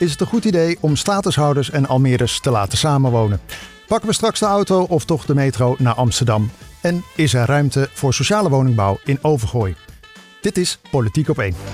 is het een goed idee om statushouders en Almeres te laten samenwonen? Pakken we straks de auto of toch de metro naar Amsterdam? En is er ruimte voor sociale woningbouw in Overgooi? Dit is Politiek op 1.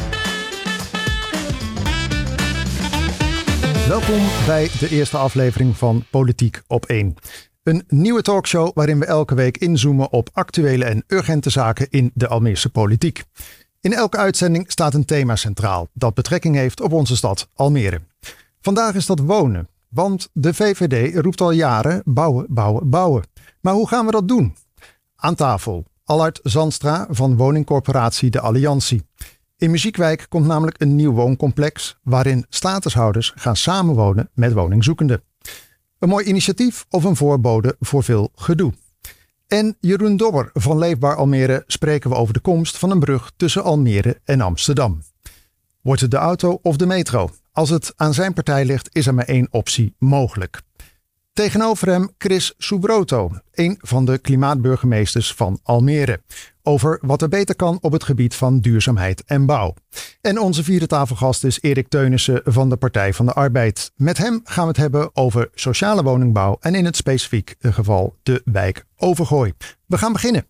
Welkom bij de eerste aflevering van Politiek op 1. Een nieuwe talkshow waarin we elke week inzoomen op actuele en urgente zaken in de Almeerse politiek. In elke uitzending staat een thema centraal dat betrekking heeft op onze stad Almere. Vandaag is dat wonen, want de VVD roept al jaren bouwen, bouwen, bouwen. Maar hoe gaan we dat doen? Aan tafel Allard Zandstra van woningcorporatie De Alliantie. In Muziekwijk komt namelijk een nieuw wooncomplex waarin statushouders gaan samenwonen met woningzoekenden. Een mooi initiatief of een voorbode voor veel gedoe. En Jeroen Dobber van Leefbaar Almere spreken we over de komst van een brug tussen Almere en Amsterdam. Wordt het de auto of de metro? Als het aan zijn partij ligt, is er maar één optie mogelijk. Tegenover hem Chris Subroto, een van de klimaatburgemeesters van Almere. Over wat er beter kan op het gebied van duurzaamheid en bouw. En onze vierde tafelgast is Erik Teunissen van de Partij van de Arbeid. Met hem gaan we het hebben over sociale woningbouw en in het specifiek geval de wijk Overgooi. We gaan beginnen.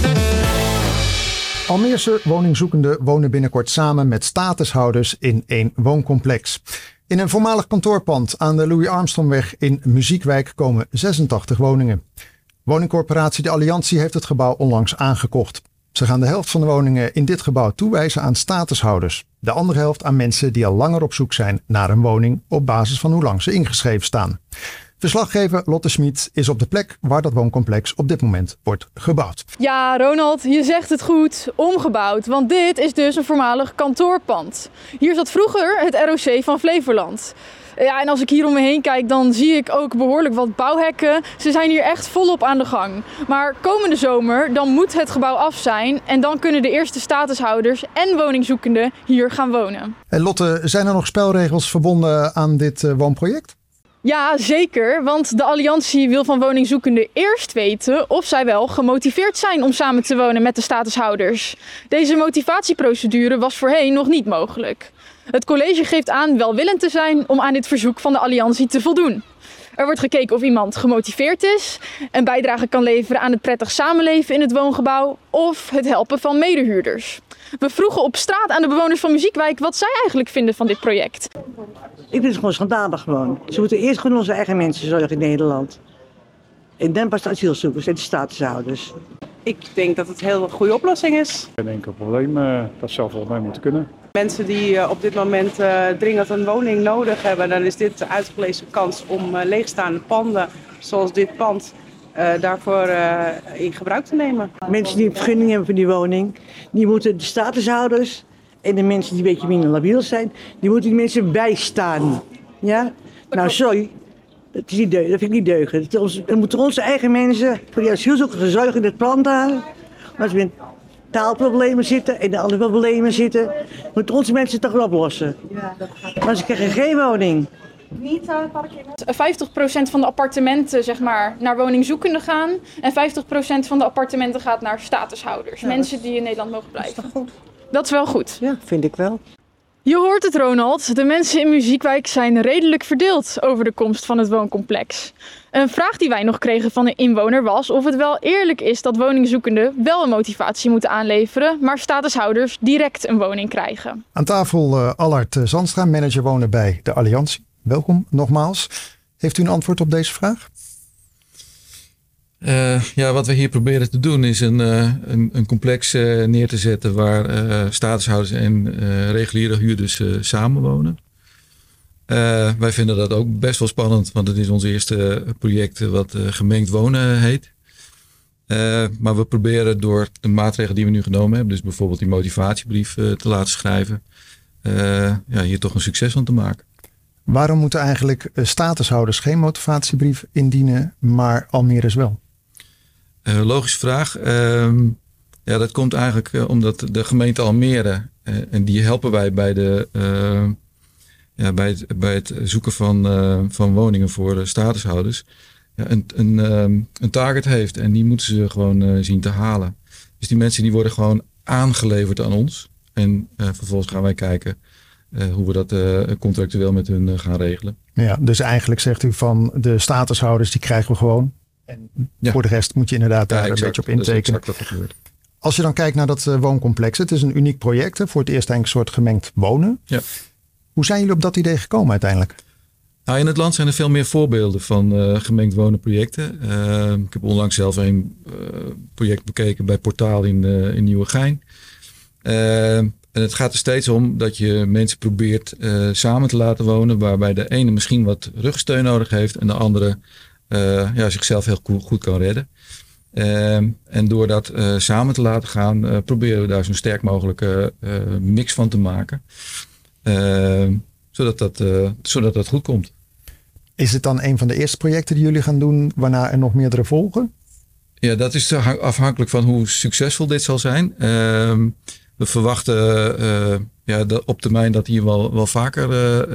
Almeerse woningzoekenden wonen binnenkort samen met statushouders in één wooncomplex. In een voormalig kantoorpand aan de Louis Armstrongweg in Muziekwijk komen 86 woningen. Woningcorporatie De Alliantie heeft het gebouw onlangs aangekocht. Ze gaan de helft van de woningen in dit gebouw toewijzen aan statushouders. De andere helft aan mensen die al langer op zoek zijn naar een woning op basis van hoe lang ze ingeschreven staan. Verslaggever Lotte Smit is op de plek waar dat wooncomplex op dit moment wordt gebouwd. Ja, Ronald, je zegt het goed, omgebouwd. Want dit is dus een voormalig kantoorpand. Hier zat vroeger het ROC van Flevoland. Ja, en als ik hier om me heen kijk, dan zie ik ook behoorlijk wat bouwhekken. Ze zijn hier echt volop aan de gang. Maar komende zomer, dan moet het gebouw af zijn. En dan kunnen de eerste statushouders en woningzoekenden hier gaan wonen. En Lotte, zijn er nog spelregels verbonden aan dit woonproject? Ja, zeker. Want de Alliantie wil van woningzoekenden eerst weten of zij wel gemotiveerd zijn om samen te wonen met de statushouders. Deze motivatieprocedure was voorheen nog niet mogelijk. Het college geeft aan welwillend te zijn om aan dit verzoek van de Alliantie te voldoen. Er wordt gekeken of iemand gemotiveerd is, een bijdrage kan leveren aan het prettig samenleven in het woongebouw of het helpen van medehuurders. We vroegen op straat aan de bewoners van Muziekwijk wat zij eigenlijk vinden van dit project. Ik vind het gewoon schandalig gewoon. Ze moeten eerst gewoon onze eigen mensen zorgen in Nederland. En dan pas de asielzoekers en de statushouders. Ik denk dat het een heel goede oplossing is. Geen enkel probleem, dat zou volgens mij moeten kunnen. Mensen die op dit moment dringend een woning nodig hebben, dan is dit de uitgelezen kans om leegstaande panden, zoals dit pand, daarvoor in gebruik te nemen. Mensen die een vergunning hebben voor die woning, die moeten de statushouders en de mensen die een beetje minder labiel zijn, die moeten die mensen bijstaan. Ja? Nou, sorry. Dat vind ik niet deugen. Dan moeten onze eigen mensen voor die asielzoekers zorgen in het pand halen. Als we in taalproblemen zitten en de andere problemen zitten, moeten onze mensen het toch wel oplossen. Maar ze krijgen geen woning. 50% van de appartementen zeg maar, naar woningzoekenden gaan en 50% van de appartementen gaat naar statushouders. Ja, mensen die in Nederland mogen blijven. Dat is toch goed? Dat is wel goed. Ja, vind ik wel. Je hoort het, Ronald. De mensen in Muziekwijk zijn redelijk verdeeld over de komst van het wooncomplex. Een vraag die wij nog kregen van een inwoner was of het wel eerlijk is dat woningzoekenden wel een motivatie moeten aanleveren, maar statushouders direct een woning krijgen. Aan tafel Allard Zandstra, manager wonen bij De Alliantie. Welkom nogmaals. Heeft u een antwoord op deze vraag? Wat we hier proberen te doen is een complex neer te zetten waar statushouders en reguliere huurders samenwonen. Wij vinden dat ook best wel spannend, want het is ons eerste project wat gemengd wonen heet. Maar we proberen door de maatregelen die we nu genomen hebben, dus bijvoorbeeld die motivatiebrief te laten schrijven, hier toch een succes van te maken. Waarom moeten eigenlijk statushouders geen motivatiebrief indienen, maar Almeres wel? Logische vraag. Dat komt eigenlijk omdat de gemeente Almere, en die helpen wij bij, bij het zoeken van woningen voor statushouders, een target heeft. En die moeten ze gewoon zien te halen. Dus die mensen die worden gewoon aangeleverd aan ons. En vervolgens gaan wij kijken hoe we dat contractueel met hun gaan regelen. Ja, dus eigenlijk zegt u van de statushouders die krijgen we gewoon. En voor de rest moet je inderdaad daar een beetje op intekenen. Dat is exact wat gebeurt. Als je dan kijkt naar dat wooncomplex. Het is een uniek project. Voor het eerst eigenlijk een soort gemengd wonen. Ja. Hoe zijn jullie op dat idee gekomen uiteindelijk? Nou, in het land zijn er veel meer voorbeelden van gemengd wonen projecten. Ik heb onlangs zelf een project bekeken bij Portaal in Nieuwegein. En het gaat er steeds om dat je mensen probeert samen te laten wonen. Waarbij de ene misschien wat rugsteun nodig heeft. En de andere zichzelf heel goed kan redden. En door dat samen te laten gaan, proberen we daar zo'n sterk mogelijke mix van te maken. Zodat dat goed komt. Is het dan een van de eerste projecten die jullie gaan doen, waarna er nog meerdere volgen? Ja, dat is afhankelijk van hoe succesvol dit zal zijn. We verwachten op termijn dat hier wel vaker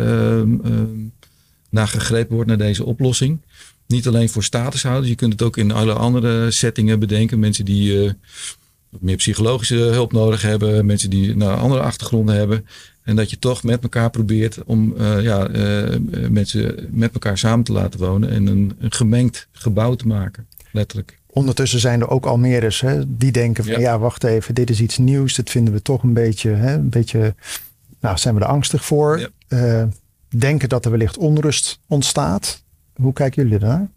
naar gegrepen wordt naar deze oplossing. Niet alleen voor statushouders. Je kunt het ook in alle andere settingen bedenken. Mensen die meer psychologische hulp nodig hebben. Mensen die andere achtergronden hebben. En dat je toch met elkaar probeert om mensen met elkaar samen te laten wonen. En een gemengd gebouw te maken. Letterlijk. Ondertussen zijn er ook Almeres die denken van wacht even, dit is iets nieuws. Dat vinden we toch een beetje zijn we er angstig voor. Ja. Denken dat er wellicht onrust ontstaat. Hoe kijken jullie daar?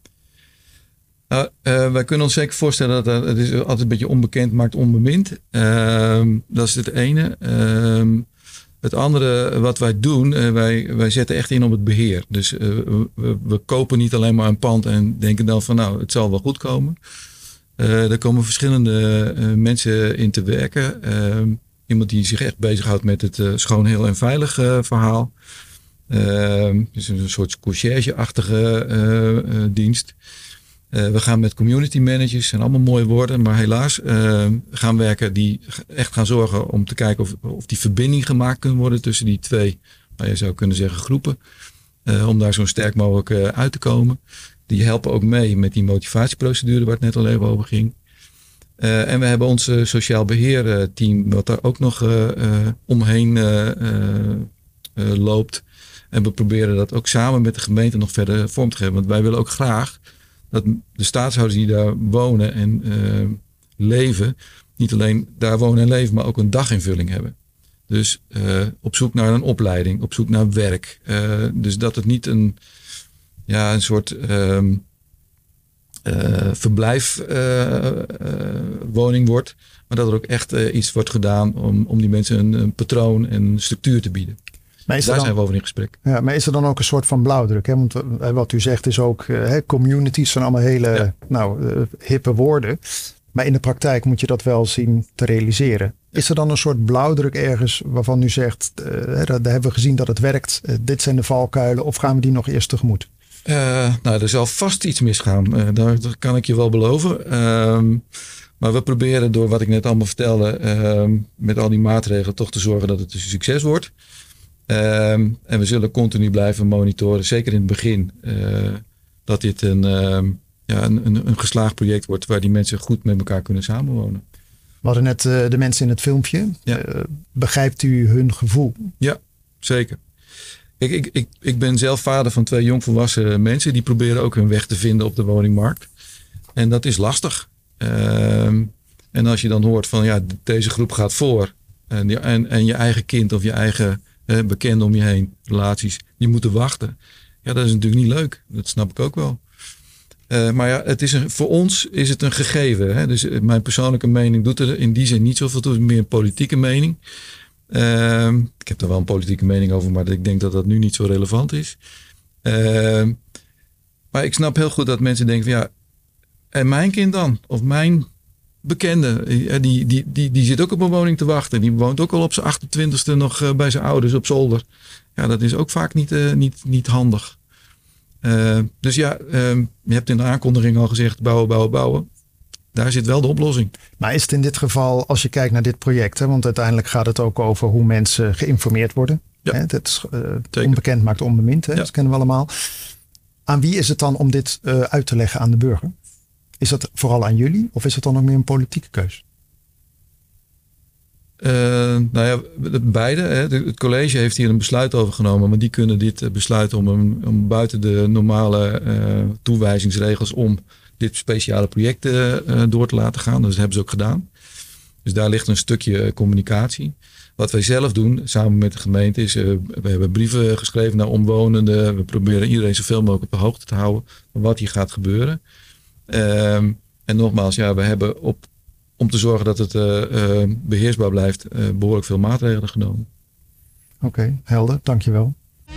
Wij kunnen ons zeker voorstellen dat het is altijd een beetje onbekend maakt onbemind. Dat is het ene. Het andere wat wij doen, wij zetten echt in op het beheer. Dus we kopen niet alleen maar een pand en denken dan van het zal wel goed komen. Er komen verschillende mensen in te werken. Iemand die zich echt bezighoudt met het schoon, heel en veilig verhaal. Dus een soort conciërge-achtige dienst. We gaan met community managers, zijn allemaal mooie woorden, maar helaas gaan werken die echt gaan zorgen om te kijken of die verbinding gemaakt kan worden tussen die twee, je zou kunnen zeggen, groepen. Om daar zo sterk mogelijk uit te komen. Die helpen ook mee met die motivatieprocedure waar het net al even over ging. En we hebben ons sociaal beheerteam wat daar ook nog omheen loopt. En we proberen dat ook samen met de gemeente nog verder vorm te geven. Want wij willen ook graag dat de staatshouders die daar wonen en leven, niet alleen daar wonen en leven, maar ook een daginvulling hebben. Dus op zoek naar een opleiding, op zoek naar werk. Dus dat het niet een soort verblijfwoning wordt, maar dat er ook echt iets wordt gedaan om die mensen een patroon en een structuur te bieden. Daar zijn we over in gesprek. Ja, maar is er dan ook een soort van blauwdruk? Hè? Want wat u zegt is ook, communities zijn allemaal hele hippe woorden. Maar in de praktijk moet je dat wel zien te realiseren. Ja. Is er dan een soort blauwdruk ergens waarvan u zegt, daar hebben we gezien dat het werkt. Dit zijn de valkuilen, of gaan we die nog eerst tegemoet? Er zal vast iets misgaan. Dat kan ik je wel beloven. Maar we proberen door wat ik net allemaal vertelde, met al die maatregelen toch te zorgen dat het een succes wordt. En we zullen continu blijven monitoren, zeker in het begin, dat dit een geslaagd project wordt waar die mensen goed met elkaar kunnen samenwonen. We hadden net de mensen in het filmpje. Ja. Begrijpt u hun gevoel? Ja, zeker. Ik ben zelf vader van 2 jongvolwassen mensen die proberen ook hun weg te vinden op de woningmarkt. En dat is lastig. En als je dan hoort van deze groep gaat voor en je eigen kind of je eigen bekenden om je heen, relaties, die moeten wachten. Ja, dat is natuurlijk niet leuk. Dat snap ik ook wel. Maar voor ons is het een gegeven. Hè? Dus mijn persoonlijke mening doet er in die zin niet zoveel toe. Het is meer een politieke mening. Ik heb daar wel een politieke mening over, maar ik denk dat dat nu niet zo relevant is. Maar ik snap heel goed dat mensen denken van en mijn kind dan? Of mijn bekende, die zit ook op een woning te wachten. Die woont ook al op zijn 28e nog bij zijn ouders op zolder. Ja, dat is ook vaak niet handig. Dus je hebt in de aankondiging al gezegd bouwen. Daar zit wel de oplossing. Maar is het in dit geval, als je kijkt naar dit project, want uiteindelijk gaat het ook over hoe mensen geïnformeerd worden. Ja, het is onbekend maakt onbemind, dat kennen we allemaal. Aan wie is het dan om dit uit te leggen aan de burger? Is dat vooral aan jullie of is het dan ook meer een politieke keus? Beide. Hè. Het college heeft hier een besluit over genomen. Maar die kunnen dit besluiten om buiten de normale toewijzingsregels om dit speciale project door te laten gaan. Dat hebben ze ook gedaan. Dus daar ligt een stukje communicatie. Wat wij zelf doen, samen met de gemeente, is we hebben brieven geschreven naar omwonenden. We proberen iedereen zoveel mogelijk op de hoogte te houden van wat hier gaat gebeuren. En nogmaals, we hebben om te zorgen dat het beheersbaar blijft, behoorlijk veel maatregelen genomen. Oké, helder. Dankjewel.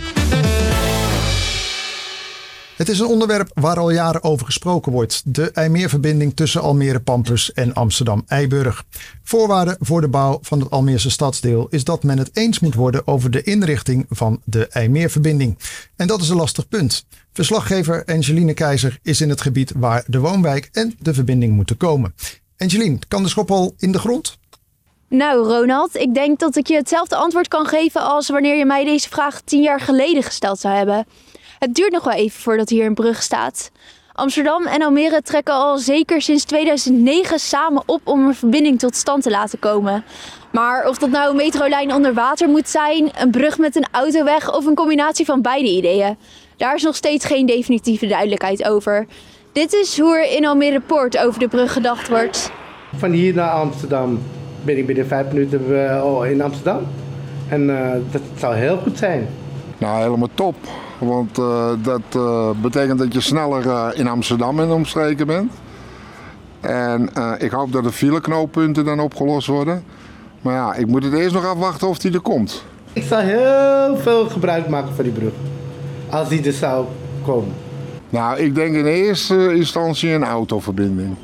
Het is een onderwerp waar al jaren over gesproken wordt. De IJmeerverbinding tussen Almere Pampus en Amsterdam Eiburg. Voorwaarde voor de bouw van het Almeerse stadsdeel is dat men het eens moet worden over de inrichting van de IJmeerverbinding. En dat is een lastig punt. Verslaggever Angeline Keizer is in het gebied waar de woonwijk en de verbinding moeten komen. Angeline, kan de schop al in de grond? Nou Ronald, ik denk dat ik je hetzelfde antwoord kan geven als wanneer je mij deze vraag 10 jaar geleden gesteld zou hebben. Het duurt nog wel even voordat hier een brug staat. Amsterdam en Almere trekken al zeker sinds 2009 samen op om een verbinding tot stand te laten komen. Maar of dat nou een metrolijn onder water moet zijn, een brug met een autoweg of een combinatie van beide ideeën, daar is nog steeds geen definitieve duidelijkheid over. Dit is hoe er in Almere Poort over de brug gedacht wordt. Van hier naar Amsterdam ben ik binnen 5 minuten in Amsterdam. En dat zou heel goed zijn. Nou, helemaal top. Want dat betekent dat je sneller in Amsterdam en omstreken bent. En ik hoop dat de fileknooppunten dan opgelost worden. Maar ja, ik moet het eerst nog afwachten of die er komt. Ik zou heel veel gebruik maken van die brug. Als die er zou komen. Nou, ik denk in eerste instantie een autoverbinding.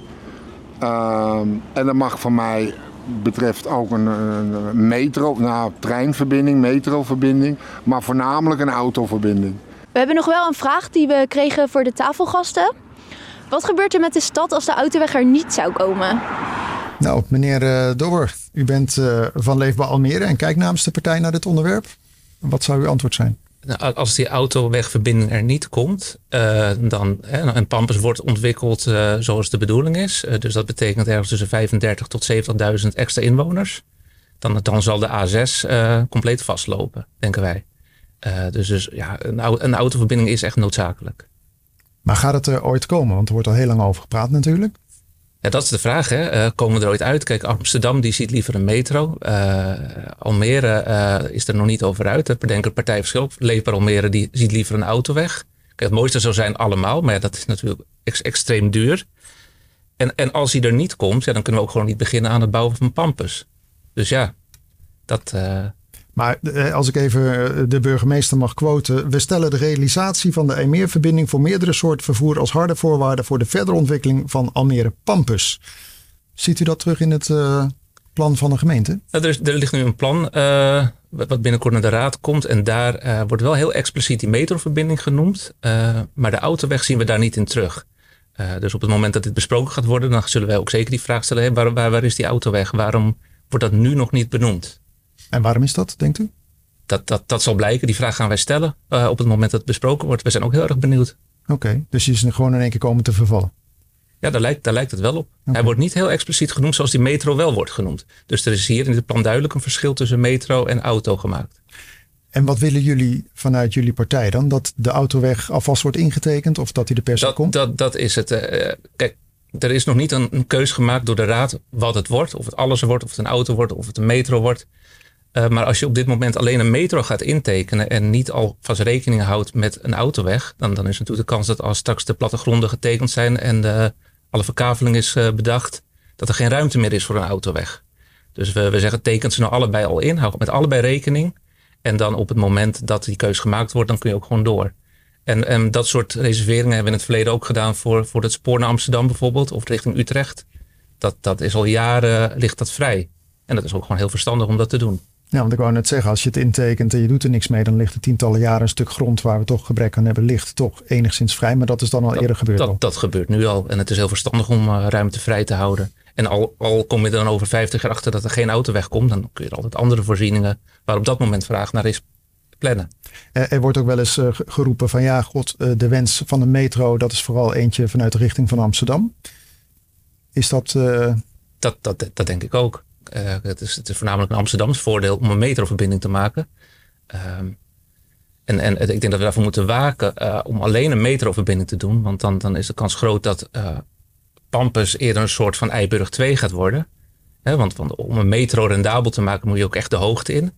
En dat mag van mij betreft ook een treinverbinding, metroverbinding. Maar voornamelijk een autoverbinding. We hebben nog wel een vraag die we kregen voor de tafelgasten. Wat gebeurt er met de stad als de autoweg er niet zou komen? Nou, meneer Dobber, u bent van Leefbaar Almere en kijkt namens de partij naar dit onderwerp. Wat zou uw antwoord zijn? Nou, als die autowegverbinding er niet komt, dan een Pampus wordt ontwikkeld zoals de bedoeling is. Dus dat betekent ergens tussen 35.000 tot 70.000 extra inwoners. Dan zal de A6 compleet vastlopen, denken wij. Dus een autoverbinding is echt noodzakelijk. Maar gaat het er ooit komen? Want er wordt al heel lang over gepraat natuurlijk. Ja, dat is de vraag. Hè? Komen we er ooit uit? Kijk, Amsterdam die ziet liever een metro. Almere is er nog niet over uit. Ik denk een partijverschil. Leefbaar Almere die ziet liever een autoweg. Kijk, het mooiste zou zijn allemaal. Maar ja, dat is natuurlijk extreem duur. En als die er niet komt, dan kunnen we ook gewoon niet beginnen aan het bouwen van een Pampus. Dus ja, dat... Maar als ik even de burgemeester mag quoten. We stellen de realisatie van de IJmeerverbinding voor meerdere soorten vervoer als harde voorwaarde voor de verdere ontwikkeling van Almere Pampus. Ziet u dat terug in het plan van de gemeente? Er ligt nu een plan wat binnenkort naar de raad komt. En daar wordt wel heel expliciet die metroverbinding genoemd. Maar de autoweg zien we daar niet in terug. Dus op het moment dat dit besproken gaat worden, dan zullen wij ook zeker die vraag stellen. Hè, waar is die autoweg? Waarom wordt dat nu nog niet benoemd? En waarom is dat, denkt u? Dat zal blijken. Die vraag gaan wij stellen op het moment dat het besproken wordt. We zijn ook heel erg benieuwd. Oké, dus die is gewoon in één keer komen te vervallen? Ja, daar lijkt het wel op. Okay. Hij wordt niet heel expliciet genoemd zoals die metro wel wordt genoemd. Dus er is hier in het plan duidelijk een verschil tussen metro en auto gemaakt. En wat willen jullie vanuit jullie partij dan? Dat de autoweg alvast wordt ingetekend of dat die er per se komt? Dat is het. Kijk, er is nog niet een keus gemaakt door de raad wat het wordt. Of het alles wordt, of het een auto wordt, of het een metro wordt. Maar als je op dit moment alleen een metro gaat intekenen en niet alvast rekening houdt met een autoweg, dan is natuurlijk de kans dat als straks de plattegronden getekend zijn en alle verkaveling is bedacht, dat er geen ruimte meer is voor een autoweg. Dus we zeggen tekent ze nou allebei al in, hou met allebei rekening. En dan op het moment dat die keus gemaakt wordt, dan kun je ook gewoon door. En dat soort reserveringen hebben we in het verleden ook gedaan voor het spoor naar Amsterdam bijvoorbeeld, of richting Utrecht. Dat is al jaren, ligt dat vrij. En dat is ook gewoon heel verstandig om dat te doen. Ja, want ik wou net zeggen, als je het intekent en je doet er niks mee, dan ligt er tientallen jaren een stuk grond waar we toch gebrek aan hebben, ligt toch enigszins vrij. Maar dat is dan al eerder gebeurd. Dat gebeurt nu al. En het is heel verstandig om ruimte vrij te houden. En al kom je dan over 50 jaar achter dat er geen autoweg komt, dan kun je er altijd andere voorzieningen waar op dat moment vraag naar is plannen. Er wordt ook wel eens geroepen van ja, god, de wens van een metro, dat is vooral eentje vanuit de richting van Amsterdam. Is dat... Dat denk ik ook. Het is voornamelijk een Amsterdams voordeel om een metroverbinding te maken. En ik denk dat we daarvoor moeten waken om alleen een metroverbinding te doen. Want dan is de kans groot dat Pampus eerder een soort van Eiburg 2 gaat worden. Want om een metro rendabel te maken moet je ook echt de hoogte in.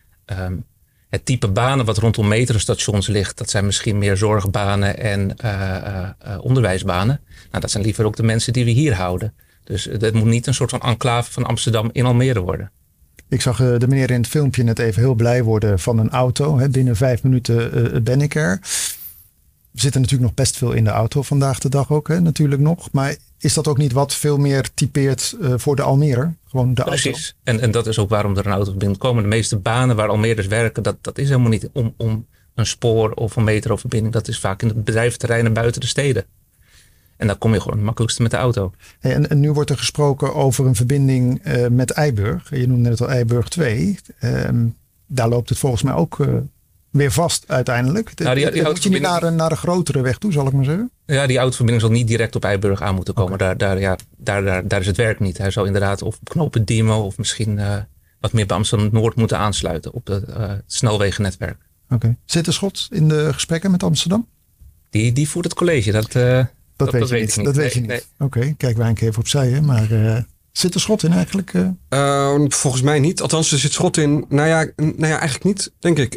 Het type banen wat rondom metrostations ligt, dat zijn misschien meer zorgbanen en onderwijsbanen. Nou, dat zijn liever ook de mensen die we hier houden. Dus het moet niet een soort van enclave van Amsterdam in Almere worden. Ik zag de meneer in het filmpje net even heel blij worden van een auto. Binnen 5 minuten ben ik er. We zitten natuurlijk nog best veel in de auto vandaag de dag ook, natuurlijk nog. Maar is dat ook niet wat veel meer typeert voor de Almerer? Gewoon de Precies. Auto? En dat is ook waarom er een autoverbinding komen. De meeste banen waar Almeerders werken, dat is helemaal niet om een spoor of een metroverbinding. Dat is vaak in de bedrijventerreinen buiten de steden. En dan kom je gewoon het makkelijkste met de auto. Hey, en nu wordt er gesproken over een verbinding met Eiburg. Je noemde net al Eiburg 2. Daar loopt het volgens mij ook weer vast uiteindelijk. Nou, moet je niet naar een grotere weg toe, zal ik maar zeggen? Ja, die autoverbinding zal niet direct op Eiburg aan moeten komen. Okay. Daar is het werk niet. Hij zal inderdaad of op knooppunt Diemen of misschien wat meer bij Amsterdam-Noord moeten aansluiten op het snelwegennetwerk. Okay. Zit er Schot in de gesprekken met Amsterdam? Die voert het college. Dat weet je niet. Dat weet je niet. Nee. Oké, kijk wij een keer even opzij. Hè? Maar zit er schot in eigenlijk? Volgens mij niet. Althans, er zit schot in. Nou ja, eigenlijk niet, denk ik.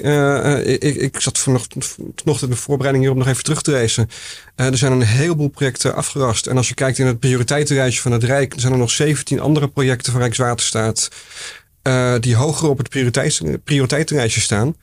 Ik zat vanochtend in de voorbereiding hierop nog even terug te racen. Er zijn een heleboel projecten afgerast. En als je kijkt in het prioriteitenlijstje van het Rijk, zijn er nog 17 andere projecten van Rijkswaterstaat die hoger op het prioriteitenlijstje staan.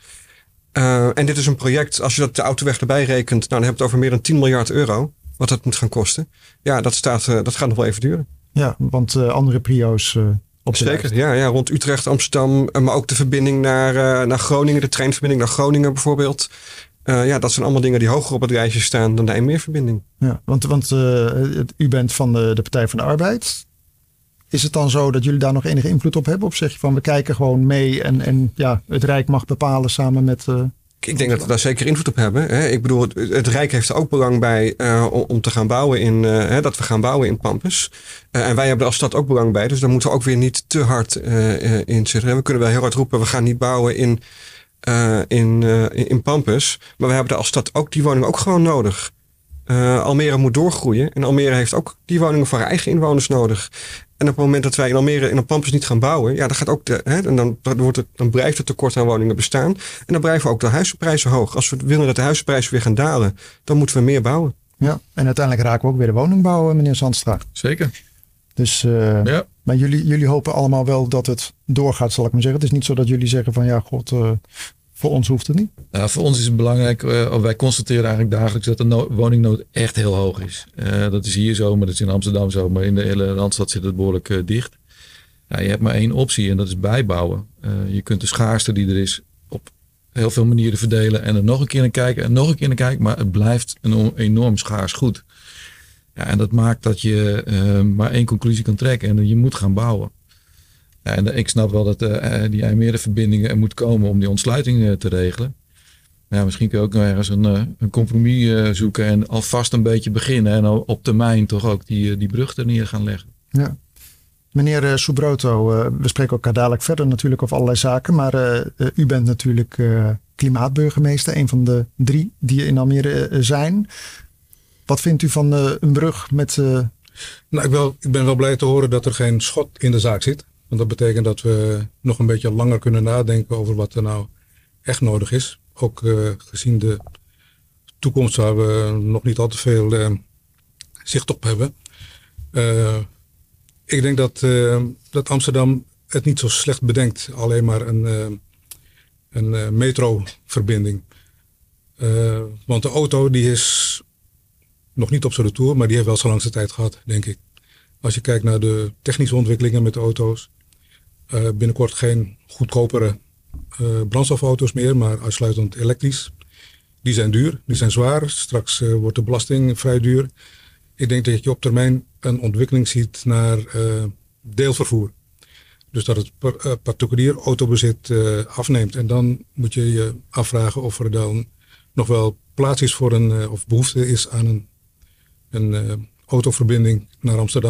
En dit is een project, als je de autoweg erbij rekent, nou, dan heb je het over meer dan 10 miljard euro. Wat dat moet gaan kosten. Ja, dat gaat nog wel even duren. Ja, want andere prio's op de lijst. Ja, rond Utrecht, Amsterdam. Maar ook de verbinding naar Groningen. De treinverbinding naar Groningen bijvoorbeeld. Dat zijn allemaal dingen die hoger op het lijstje staan dan de IJmeerverbinding. Ja, want u bent van de Partij van de Arbeid. Is het dan zo dat jullie daar nog enige invloed op hebben? Of zeg je van we kijken gewoon mee en het Rijk mag bepalen samen met... Ik denk dat we daar zeker invloed op hebben. Hè. Ik bedoel, het Rijk heeft er ook belang bij om te gaan bouwen dat we gaan bouwen in Pampus. En wij hebben er als stad ook belang bij. Dus daar moeten we ook weer niet te hard in zitten. We kunnen wel heel hard roepen, we gaan niet bouwen in Pampus. Maar we hebben er als stad ook die woningen ook gewoon nodig. Almere moet doorgroeien. En Almere heeft ook die woningen voor haar eigen inwoners nodig. En op het moment dat wij in Almere in een Pampus niet gaan bouwen, dan gaat ook dan blijft het tekort aan woningen bestaan. En dan blijven ook de huizenprijzen hoog. Als we willen dat de huizenprijzen weer gaan dalen, dan moeten we meer bouwen. Ja, en uiteindelijk raken we ook weer de woningbouw, meneer Zandstra. Zeker. Dus, maar jullie hopen allemaal wel dat het doorgaat, zal ik maar zeggen. Het is niet zo dat jullie zeggen van voor ons hoeft het niet. Nou, voor ons is het belangrijk, wij constateren eigenlijk dagelijks dat de woningnood echt heel hoog is. Dat is hier zo, maar dat is in Amsterdam zo. Maar in de hele Randstad zit het behoorlijk dicht. Ja, je hebt maar één optie en dat is bijbouwen. Je kunt de schaarste die er is op heel veel manieren verdelen. En er nog een keer naar kijken en nog een keer naar kijken. Maar het blijft een enorm schaars goed. Ja, en dat maakt dat je maar één conclusie kan trekken. En je moet gaan bouwen. Ja, en ik snap wel dat die IJmeerverbindingen er moet komen om die ontsluiting te regelen. Ja, misschien kun je ook nog ergens een compromis zoeken en alvast een beetje beginnen. En op termijn toch ook die brug er neer gaan leggen. Ja. Meneer Subroto, we spreken elkaar dadelijk verder natuurlijk over allerlei zaken. Maar u bent natuurlijk klimaatburgemeester, een van de 3 die in Almere zijn. Wat vindt u van een brug met... Nou, ik ben wel blij te horen dat er geen schot in de zaak zit. Want dat betekent dat we nog een beetje langer kunnen nadenken over wat er nou echt nodig is. Ook gezien de toekomst waar we nog niet al te veel zicht op hebben. Ik denk dat Amsterdam het niet zo slecht bedenkt. Alleen maar een metroverbinding. Want de auto die is nog niet op zijn retour, maar die heeft wel zijn langste tijd gehad, denk ik. Als je kijkt naar de technische ontwikkelingen met de auto's. Binnenkort geen goedkopere brandstofauto's meer, maar uitsluitend elektrisch. Die zijn duur, die zijn zwaar. Straks wordt de belasting vrij duur. Ik denk dat je op termijn een ontwikkeling ziet naar deelvervoer. Dus dat het particulier autobezit afneemt. En dan moet je je afvragen of er dan nog wel plaats is voor of behoefte is aan een autoverbinding naar Amsterdam.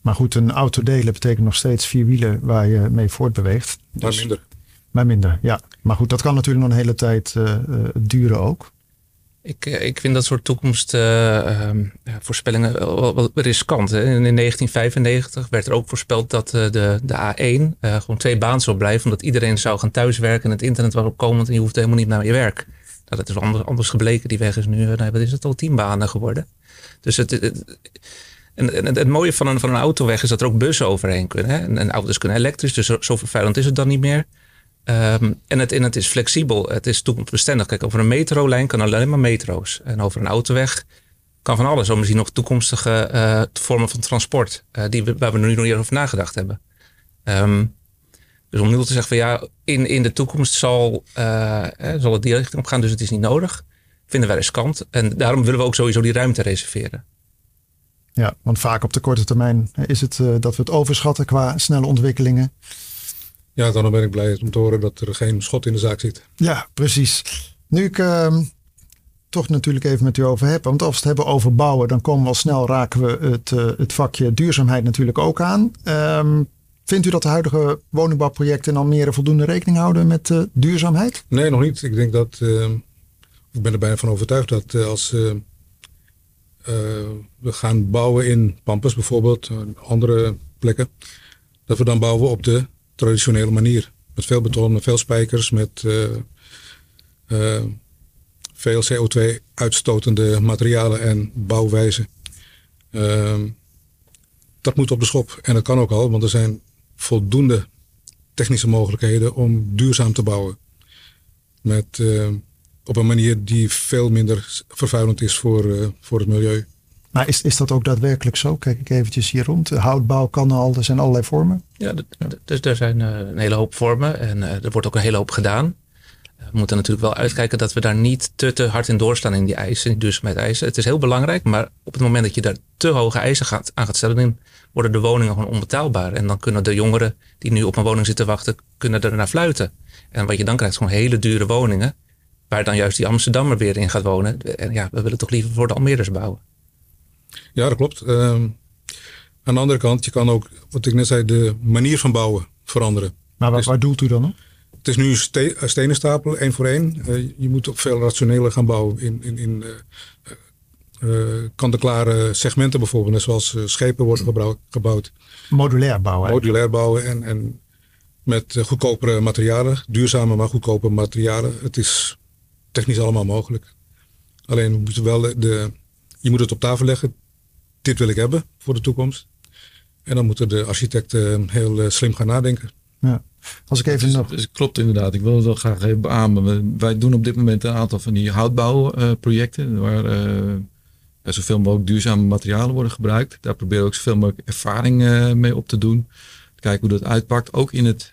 Maar goed, een auto delen betekent nog steeds 4 wielen waar je mee voortbeweegt. Maar minder. Maar minder, ja. Maar goed, dat kan natuurlijk nog een hele tijd duren ook. Ik vind dat soort toekomstvoorspellingen wel riskant. Hè? In 1995 werd er ook voorspeld dat de A1 gewoon 2 banen zou blijven. Omdat iedereen zou gaan thuiswerken en het internet was opkomend en je hoeft helemaal niet naar je werk. Nou, dat is anders gebleken. Die weg is nu, wat is het al, 10 banen geworden. Dus het mooie van een autoweg is dat er ook bussen overheen kunnen. Hè? En auto's kunnen elektrisch, dus zo vervuilend is het dan niet meer. En het is flexibel, het is toekomstbestendig. Kijk, over een metrolijn kan alleen maar metro's. En over een autoweg kan van alles. Om misschien nog toekomstige vormen van transport. Waar we nu nog niet over nagedacht hebben. Dus om nu te zeggen van ja, in de toekomst zal het die richting op gaan. Dus het is niet nodig. Vinden wij riskant. En daarom willen we ook sowieso die ruimte reserveren. Ja, want vaak op de korte termijn is het dat we het overschatten qua snelle ontwikkelingen. Ja, dan ben ik blij om te horen dat er geen schot in de zaak zit. Ja, precies. Nu ik toch natuurlijk even met u over heb. Want als we het hebben over bouwen, dan komen we al snel, raken we het vakje duurzaamheid natuurlijk ook aan. Vindt u dat de huidige woningbouwprojecten in Almere voldoende rekening houden met duurzaamheid? Nee, nog niet. Ik denk dat, ik ben er bijna van overtuigd dat als we gaan bouwen in Pampus bijvoorbeeld, andere plekken, dat we dan bouwen op de traditionele manier. Met veel beton, met veel spijkers, met veel CO2 uitstotende materialen en bouwwijzen. Dat moet op de schop. En dat kan ook al, want er zijn voldoende technische mogelijkheden om duurzaam te bouwen. Op een manier die veel minder vervuilend is voor het milieu. Maar is dat ook daadwerkelijk zo? Kijk ik eventjes hier rond. Houtbouw kan al, er zijn allerlei vormen. Ja, dus er zijn een hele hoop vormen en er wordt ook een hele hoop gedaan. We moeten natuurlijk wel uitkijken dat we daar niet te hard in doorstaan in die eisen, in die duurzaamheidseisen. Het is heel belangrijk, maar op het moment dat je daar te hoge eisen aan gaat stellen, dan worden de woningen gewoon onbetaalbaar. En dan kunnen de jongeren die nu op een woning zitten wachten, kunnen er naar fluiten. En wat je dan krijgt, is gewoon hele dure woningen, waar dan juist die Amsterdammer weer in gaat wonen. En ja, we willen toch liever voor de Almeerders bouwen. Ja, dat klopt. Aan de andere kant, je kan ook, wat ik net zei, de manier van bouwen veranderen. Maar waar doelt u dan op? Het is nu stenen stapelen, 1 voor 1. Je moet op veel rationeler gaan bouwen. In kant-en-klare segmenten bijvoorbeeld. Net zoals schepen worden gebouwd. Modulair bouwen. Modulair bouwen en met goedkopere materialen. Duurzame maar goedkope materialen. Het is technisch allemaal mogelijk. Alleen we moeten wel je moet het op tafel leggen. Dit wil ik hebben voor de toekomst. En dan moeten de architecten heel slim gaan nadenken. Ja. Als ik even nog... Dus klopt inderdaad. Ik wil het wel graag even beamen. Wij doen op dit moment een aantal van die houtbouwprojecten. Waar zoveel mogelijk duurzame materialen worden gebruikt. Daar proberen we ook zoveel mogelijk ervaring mee op te doen. Kijken hoe dat uitpakt. Ook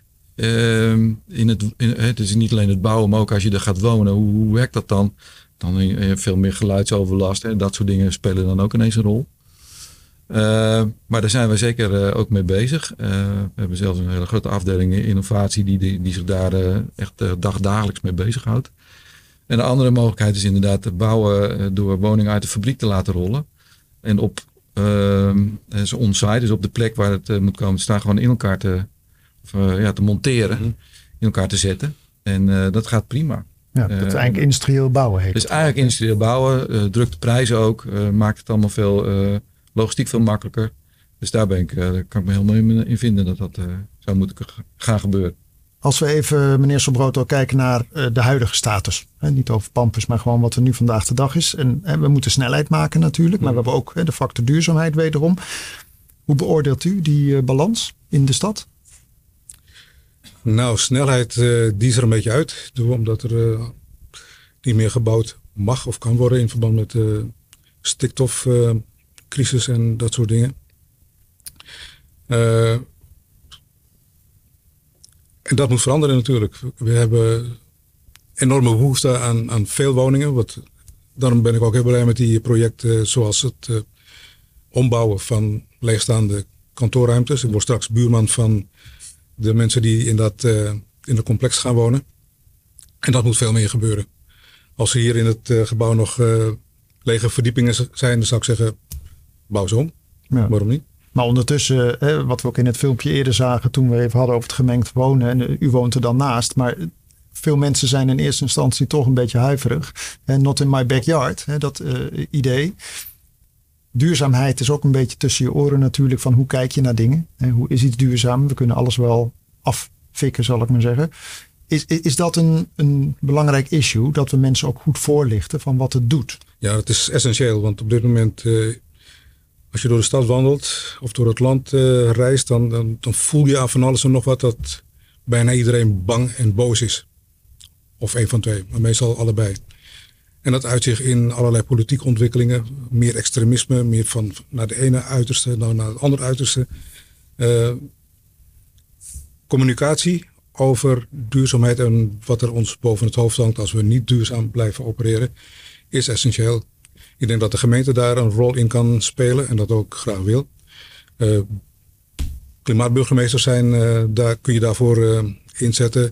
het is niet alleen het bouwen, maar ook als je er gaat wonen. Hoe werkt dat dan? Dan veel meer geluidsoverlast. Hè? Dat soort dingen spelen dan ook ineens een rol. Maar daar zijn we zeker ook mee bezig. We hebben zelfs een hele grote afdeling innovatie die zich daar echt dagelijks mee bezighoudt. En de andere mogelijkheid is inderdaad te bouwen door woningen uit de fabriek te laten rollen. En op on-site, dus op de plek waar het moet komen, staan gewoon in elkaar te monteren, in elkaar te zetten. En dat gaat prima. Ja, dat is eigenlijk industrieel bouwen heet. Dus eigenlijk industrieel bouwen, drukt de prijzen ook, maakt het allemaal veel logistiek veel makkelijker. Dus daar kan ik me helemaal in vinden dat dat zou moeten gaan gebeuren. Als we even, meneer Sobroto, kijken naar de huidige status. Niet over Pampus, maar gewoon wat er nu vandaag de dag is. En we moeten snelheid maken natuurlijk. Maar we hebben ook de factor duurzaamheid wederom. Hoe beoordeelt u die balans in de stad? Nou, snelheid die is er een beetje uit. Omdat er niet meer gebouwd mag of kan worden in verband met stikstofcrisis en dat soort dingen. En dat moet veranderen natuurlijk. We hebben enorme behoefte aan veel woningen. Daarom ben ik ook heel blij met die projecten zoals het ombouwen van leegstaande kantoorruimtes. Ik word straks buurman van de mensen die in het complex gaan wonen. En dat moet veel meer gebeuren. Als er hier in het gebouw nog lege verdiepingen zijn, dan zou ik zeggen, bouw ze om. Ja. Waarom niet? Maar ondertussen, wat we ook in het filmpje eerder zagen toen we even hadden over het gemengd wonen. En u woont er dan naast. Maar veel mensen zijn in eerste instantie toch een beetje huiverig. Not in my backyard, dat idee. Duurzaamheid is ook een beetje tussen je oren natuurlijk. Van hoe kijk je naar dingen? Hoe is iets duurzaam? We kunnen alles wel affikken, zal ik maar zeggen. Is dat een belangrijk issue? Dat we mensen ook goed voorlichten van wat het doet? Ja, dat is essentieel. Want op dit moment, als je door de stad wandelt of door het land reist, dan voel je aan van alles en nog wat dat bijna iedereen bang en boos is. Of een van twee, maar meestal allebei. En dat uit zich in allerlei politieke ontwikkelingen. Meer extremisme, meer van naar de ene uiterste dan naar het andere uiterste. Communicatie over duurzaamheid en wat er ons boven het hoofd hangt als we niet duurzaam blijven opereren, is essentieel. Ik denk dat de gemeente daar een rol in kan spelen en dat ook graag wil. Klimaatburgemeesters zijn, daar kun je daarvoor inzetten.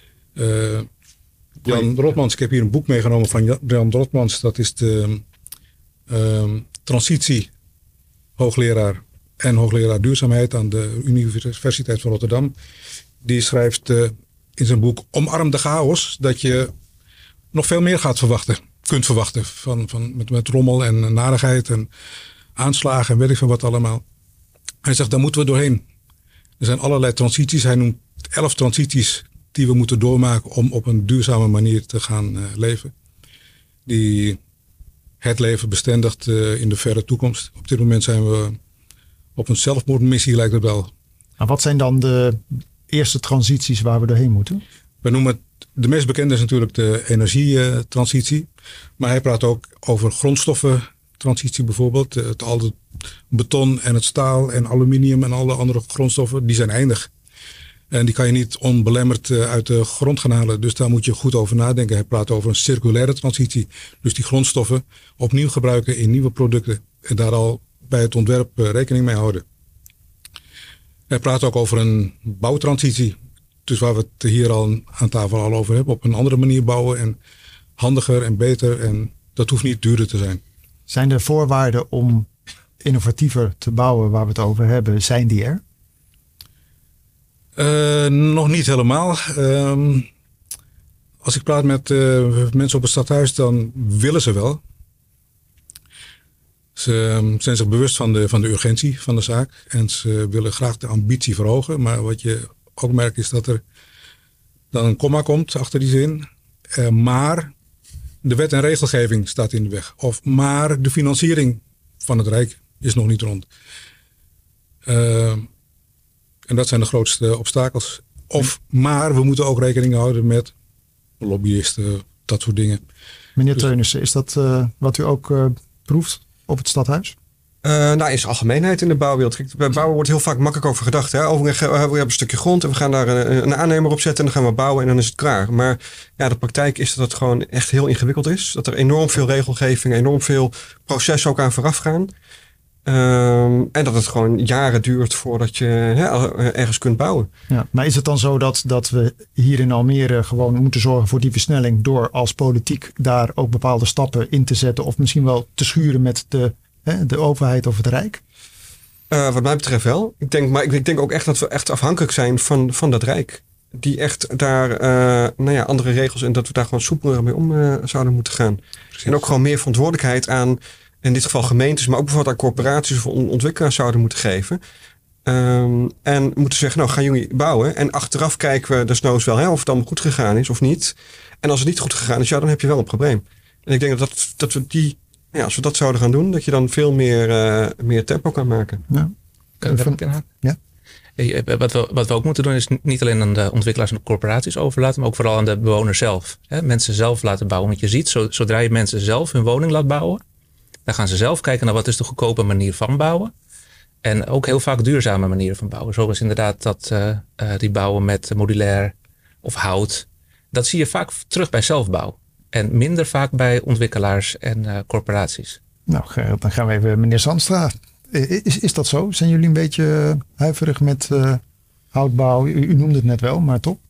Jan Rotmans, ik heb hier een boek meegenomen van Jan Rotmans. Dat is de transitie hoogleraar en hoogleraar duurzaamheid aan de Universiteit van Rotterdam. Die schrijft in zijn boek Omarm de chaos dat je nog veel meer kunt verwachten met rommel en narigheid en aanslagen en weet ik veel wat allemaal. Hij zegt, daar moeten we doorheen. Er zijn allerlei transities. Hij noemt 11 transities die we moeten doormaken om op een duurzame manier te gaan leven. Die het leven bestendigt in de verre toekomst. Op dit moment zijn we op een zelfmoordmissie, lijkt het wel. Maar wat zijn dan de eerste transities waar we doorheen moeten? We noemen de meest bekende is natuurlijk de energietransitie. Maar hij praat ook over grondstoffentransitie bijvoorbeeld. Het beton en het staal en aluminium en alle andere grondstoffen, die zijn eindig. En die kan je niet onbelemmerd uit de grond gaan halen. Dus daar moet je goed over nadenken. Hij praat over een circulaire transitie. Dus die grondstoffen opnieuw gebruiken in nieuwe producten. En daar al bij het ontwerp rekening mee houden. Hij praat ook over een bouwtransitie. Dus waar we het hier al aan tafel al over hebben. Op een andere manier bouwen en handiger en beter. En dat hoeft niet duurder te zijn. Zijn er voorwaarden om innovatiever te bouwen waar we het over hebben? Zijn die er? Nog niet helemaal. Als ik praat met mensen op het stadhuis, dan willen ze wel. Ze zijn zich bewust van de urgentie van de zaak. En ze willen graag de ambitie verhogen. Maar wat je ook merkt is dat er dan een komma komt achter die zin. Maar de wet en regelgeving staat in de weg. Of maar de financiering van het Rijk is nog niet rond. En dat zijn de grootste obstakels. Maar we moeten ook rekening houden met lobbyisten, dat soort dingen. Meneer Teunissen, is dat wat u ook proeft op het stadhuis? In zijn algemeenheid in de bouwwereld. Kijk, bij bouwen wordt heel vaak makkelijk over gedacht. Hè? We hebben een stukje grond en we gaan daar een aannemer op zetten en dan gaan we bouwen en dan is het klaar. Maar ja, de praktijk is dat het gewoon echt heel ingewikkeld is. Dat er enorm veel regelgeving, enorm veel processen ook aan vooraf gaan. En dat het gewoon jaren duurt voordat je ergens kunt bouwen. Ja, maar is het dan zo dat we hier in Almere gewoon moeten zorgen voor die versnelling door als politiek daar ook bepaalde stappen in te zetten of misschien wel te schuren met de overheid of het Rijk? Wat mij betreft wel. Ik denk ook echt dat we echt afhankelijk zijn van dat Rijk. Die echt daar andere regels en dat we daar gewoon soepeler mee om zouden moeten gaan. Precies. En ook gewoon meer verantwoordelijkheid aan, in dit geval gemeentes, maar ook bijvoorbeeld aan corporaties of ontwikkelaars zouden moeten geven. En moeten zeggen, nou gaan jullie bouwen. En achteraf kijken we desnoods wel of het allemaal goed gegaan is of niet. En als het niet goed gegaan is, ja, dan heb je wel een probleem. En ik denk dat we als we dat zouden gaan doen, dat je dan veel meer tempo kan maken. Ja. Ja. Wat we ook moeten doen is niet alleen aan de ontwikkelaars en de corporaties overlaten, maar ook vooral aan de bewoners zelf. Mensen zelf laten bouwen. Want je ziet, zodra je mensen zelf hun woning laat bouwen, dan gaan ze zelf kijken naar wat is de goedkope manier van bouwen. En ook heel vaak duurzame manieren van bouwen. Zoals inderdaad die bouwen met modulair of hout. Dat zie je vaak terug bij zelfbouw. En minder vaak bij ontwikkelaars en corporaties. Nou, dan gaan we even meneer Zandstra. Is dat zo? Zijn jullie een beetje huiverig met houtbouw? U noemde het net wel, maar toch?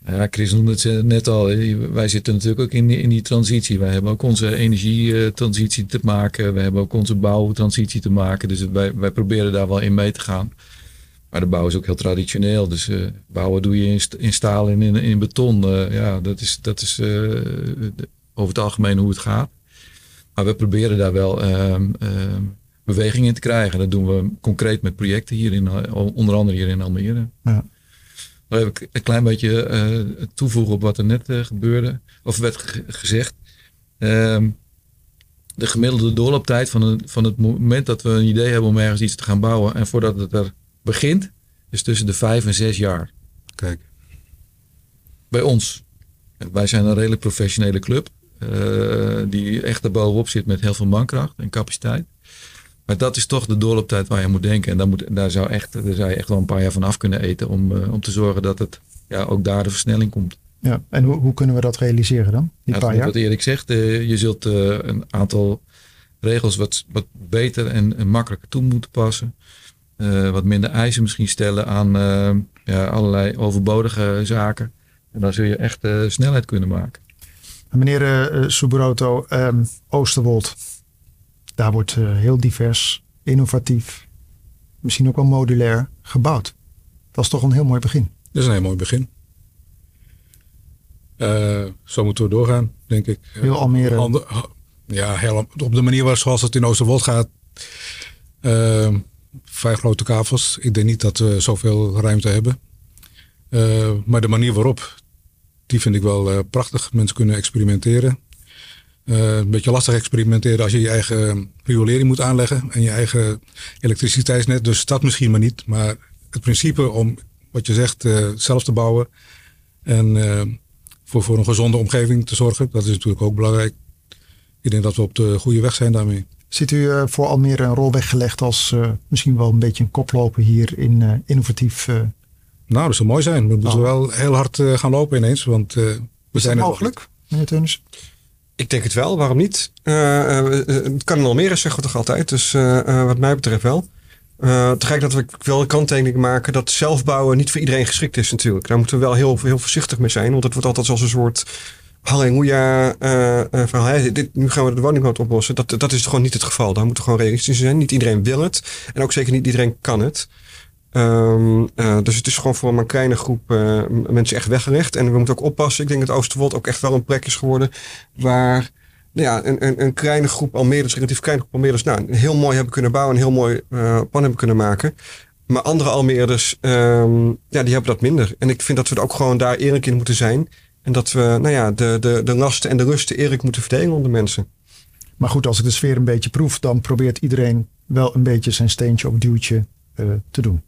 Ja, Chris noemde het net al. Wij zitten natuurlijk ook in die transitie. Wij hebben ook onze energietransitie te maken. We hebben ook onze bouwtransitie te maken. Dus wij proberen daar wel in mee te gaan. Maar de bouw is ook heel traditioneel. Dus bouwen doe je in staal en in beton. Dat is over het algemeen hoe het gaat. Maar we proberen daar wel beweging in te krijgen. Dat doen we concreet met projecten hier onder andere hier in Almere. Ja. Dan wil ik een klein beetje toevoegen op wat er net gebeurde. Of werd gezegd. De gemiddelde doorlooptijd van het moment dat we een idee hebben om ergens iets te gaan bouwen. En voordat het er begint. Is tussen de 5 en 6 jaar. Kijk. Bij ons. Wij zijn een redelijk professionele club. Die echt erbovenop zit met heel veel mankracht en capaciteit. Maar dat is toch de doorlooptijd waar je moet denken. En daar zou je echt wel een paar jaar van af kunnen eten. Om te zorgen dat het ook daar de versnelling komt. Ja, en hoe kunnen we dat realiseren dan? Die paar jaar? Wat Erik zegt. Je zult een aantal regels wat beter en makkelijker toe moeten passen. Wat minder eisen misschien stellen aan allerlei overbodige zaken. En dan zul je echt snelheid kunnen maken. Meneer Subroto, Oosterwold. Daar wordt heel divers, innovatief, misschien ook wel modulair gebouwd. Dat is toch een heel mooi begin. Dat is een heel mooi begin. Zo moeten we doorgaan, denk ik. Heel Almere. Op de manier zoals het in Oosterwold gaat. 5 grote kavels. Ik denk niet dat we zoveel ruimte hebben. Maar de manier waarop, die vind ik wel prachtig. Mensen kunnen experimenteren. Een beetje lastig experimenteren als je je eigen riolering moet aanleggen. En je eigen elektriciteitsnet. Dus dat misschien maar niet. Maar het principe om, wat je zegt, zelf te bouwen. En voor een gezonde omgeving te zorgen. Dat is natuurlijk ook belangrijk. Ik denk dat we op de goede weg zijn daarmee. Ziet u voor Almere een rol weggelegd als misschien wel een beetje een koploper hier in innovatief? Nou, dat zou mooi zijn. We moeten wel heel hard gaan lopen ineens. Want we is zijn dat mogelijk, meneer Teunis? Ik denk het wel, waarom niet? Het kan in Almere, zeggen we toch altijd. Dus wat mij betreft wel. Tegelijk dat we wel een kanttekening maken dat zelfbouwen niet voor iedereen geschikt is natuurlijk. Daar moeten we wel heel voorzichtig mee zijn. Want het wordt altijd als een soort halleluja van nu gaan we de woningnood oplossen. Dat is gewoon niet het geval. Daar moeten we gewoon realistisch zijn. Niet iedereen wil het. En ook zeker niet iedereen kan het. Dus het is gewoon voor een kleine groep mensen echt weggelegd. En we moeten ook oppassen. Ik denk dat Oosterwold ook echt wel een plek is geworden waar een kleine groep Almeerders, relatief kleine groep Almeerders, heel mooi hebben kunnen bouwen, een heel mooi plan hebben kunnen maken. Maar andere Almeerders, die hebben dat minder. En ik vind dat we er ook gewoon daar eerlijk in moeten zijn. En dat we de lasten en de rusten eerlijk moeten verdelen onder mensen. Maar goed, als ik de sfeer een beetje proef, dan probeert iedereen wel een beetje zijn steentje of duwtje te doen.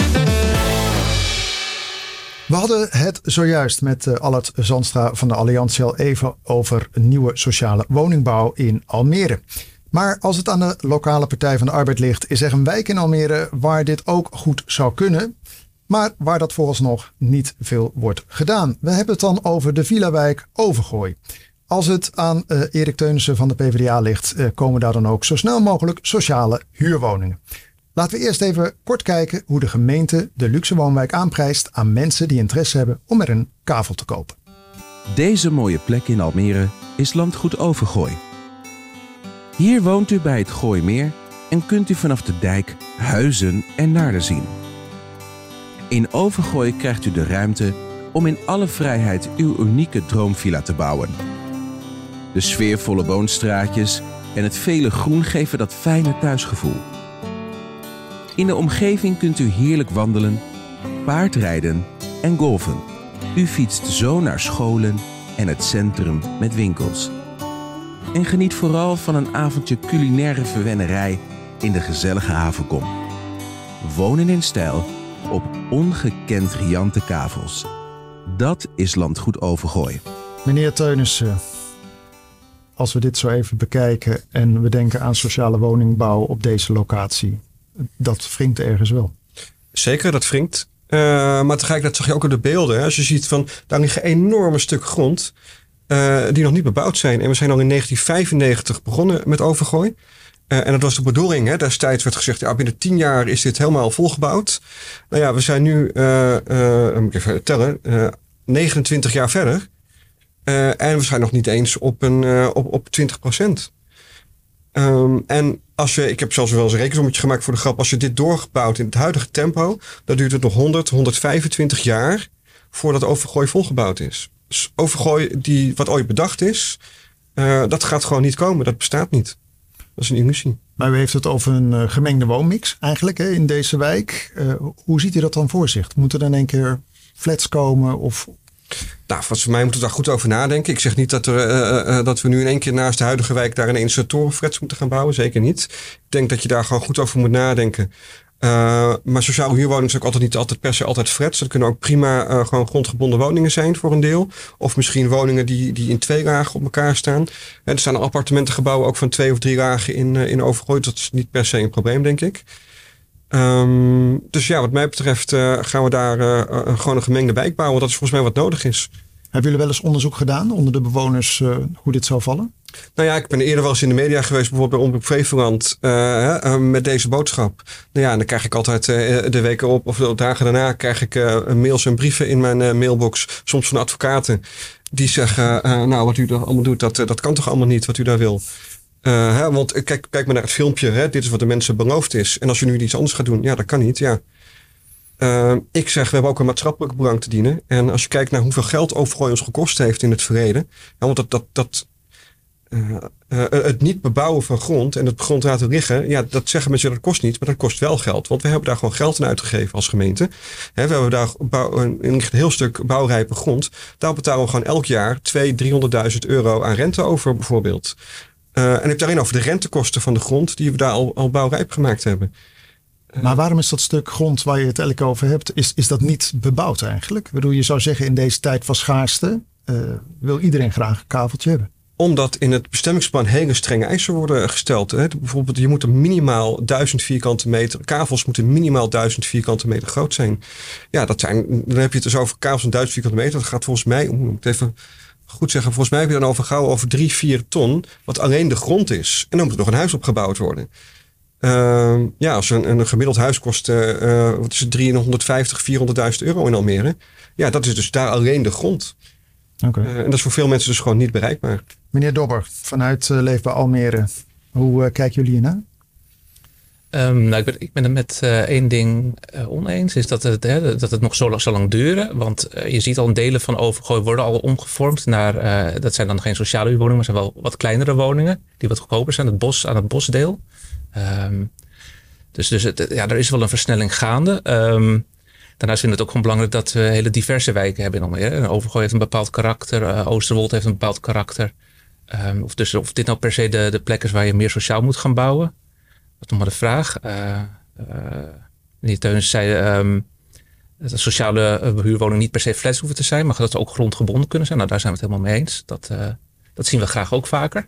We hadden het zojuist met Allard Zandstra van de Alliantie al even over een nieuwe sociale woningbouw in Almere. Maar als het aan de lokale Partij van de Arbeid ligt, is er een wijk in Almere waar dit ook goed zou kunnen. Maar waar dat vooralsnog niet veel wordt gedaan. We hebben het dan over de villa-wijk Overgooi. Als het aan Erik Teunissen van de PvdA ligt, komen daar dan ook zo snel mogelijk sociale huurwoningen. Laten we eerst even kort kijken hoe de gemeente de luxe woonwijk aanprijst aan mensen die interesse hebben om er een kavel te kopen. Deze mooie plek in Almere is landgoed Overgooi. Hier woont u bij het Gooimeer en kunt u vanaf de dijk huizen en naarden zien. In Overgooi krijgt u de ruimte om in alle vrijheid uw unieke droomvilla te bouwen. De sfeervolle woonstraatjes en het vele groen geven dat fijne thuisgevoel. In de omgeving kunt u heerlijk wandelen, paardrijden en golfen. U fietst zo naar scholen en het centrum met winkels. En geniet vooral van een avondje culinaire verwennerij in de gezellige havenkom. Wonen in stijl op ongekend riante kavels. Dat is landgoed Overgooi. Meneer Teunissen, als we dit zo even bekijken en we denken aan sociale woningbouw op deze locatie, dat wringt ergens wel. Zeker, dat wringt. Maar tegelijkertijd zag je ook op de beelden. Hè, als je ziet van, daar liggen enorme stukken grond die nog niet bebouwd zijn. En we zijn al in 1995 begonnen met Overgooi. En dat was de bedoeling. Hè. Destijds werd gezegd, binnen 10 jaar is dit helemaal volgebouwd. Nou ja, we zijn nu, moet ik even tellen, 29 jaar verder. En we zijn nog niet eens op 20%. En ik heb zelfs wel eens een rekensommetje gemaakt voor de grap. Als je dit doorgebouwd in het huidige tempo, dan duurt het nog 125 jaar voordat overgooi volgebouwd is. Dus overgooi wat ooit bedacht is, dat gaat gewoon niet komen. Dat bestaat niet. Dat is een illusie. Maar u heeft het over een gemengde woonmix eigenlijk in deze wijk. Hoe ziet u dat dan voor zich? Moeten er in één keer flats komen? Of... Nou, volgens mij moeten we daar goed over nadenken. Ik zeg niet dat we nu in één keer naast de huidige wijk daar ineens torenflats moeten gaan bouwen. Zeker niet. Ik denk dat je daar gewoon goed over moet nadenken. Maar sociale huurwoningen zijn ook niet altijd per se altijd flats. Dat kunnen ook prima gewoon grondgebonden woningen zijn voor een deel. Of misschien woningen die in 2 lagen op elkaar staan. Er staan appartementengebouwen ook van 2 of 3 lagen in Overgooi. Dat is niet per se een probleem, denk ik. Dus ja, wat mij betreft gaan we daar gewoon een gemengde wijk bouwen. Dat is volgens mij wat nodig is. Hebben jullie wel eens onderzoek gedaan onder de bewoners hoe dit zou vallen? Nou ja, ik ben eerder wel eens in de media geweest, bijvoorbeeld bij Omroep Flevoland, met deze boodschap. Nou ja, en dan krijg ik altijd de weken op of de dagen daarna krijg ik mails en brieven in mijn mailbox, soms van advocaten, die zeggen, wat u daar allemaal doet, dat kan toch allemaal niet wat u daar wil. Want kijk maar naar het filmpje, dit is wat de mensen beloofd is. En als je nu iets anders gaat doen, ja, dat kan niet, ja. Ik zeg, we hebben ook een maatschappelijk belang te dienen. En als je kijkt naar hoeveel geld Overgooi ons gekost heeft in het verleden. Want het niet bebouwen van grond en het grond laten liggen. Ja, dat zeggen mensen dat kost niet, maar dat kost wel geld. Want we hebben daar gewoon geld aan uitgegeven als gemeente. We hebben daar een heel stuk bouwrijpe grond. Daar betalen we gewoon elk jaar 200.000-300.000 euro aan rente over bijvoorbeeld. En ik heb het alleen over de rentekosten van de grond die we daar al bouwrijp gemaakt hebben. Maar waarom is dat stuk grond waar je het elke over hebt, is dat niet bebouwd eigenlijk? Ik bedoel, je zou zeggen in deze tijd van schaarste wil iedereen graag een kaveltje hebben. Omdat in het bestemmingsplan hele strenge eisen worden gesteld. Bijvoorbeeld, je moet minimaal 1000 vierkante meter. Kavels moeten minimaal 1000 vierkante meter groot zijn. Ja, dan heb je het dus over kavels van 1000 vierkante meter. Dat gaat volgens mij, moet ik het even goed zeggen, volgens mij heb je dan over 3-4 ton, wat alleen de grond is. En dan moet er nog een huis opgebouwd worden. Als een gemiddeld huis kost, wat is het, 350.000-400.000 euro in Almere. Ja, dat is dus daar alleen de grond. Okay. En dat is voor veel mensen dus gewoon niet bereikbaar. Meneer Dobber, vanuit Leefbaar Almere, hoe kijken jullie hiernaar? Ik ben het met één ding oneens. Is dat het nog zo lang duren. Want je ziet al een delen van Overgooi worden al omgevormd naar, dat zijn dan geen sociale huurwoningen, maar zijn wel wat kleinere woningen. Die wat goedkoper zijn, aan het bosdeel. Dus er is wel een versnelling gaande. Daarnaast vind ik het ook gewoon belangrijk dat we hele diverse wijken hebben in Almere. Overgooi heeft een bepaald karakter. Oosterwold heeft een bepaald karakter. Of dit nou per se de plek is waar je meer sociaal moet gaan bouwen. Dat is nog maar de vraag. Meneer Teunis zei dat sociale huurwoningen niet per se flats hoeven te zijn. Maar dat ze ook grondgebonden kunnen zijn. Nou, daar zijn we het helemaal mee eens. Dat zien we graag ook vaker.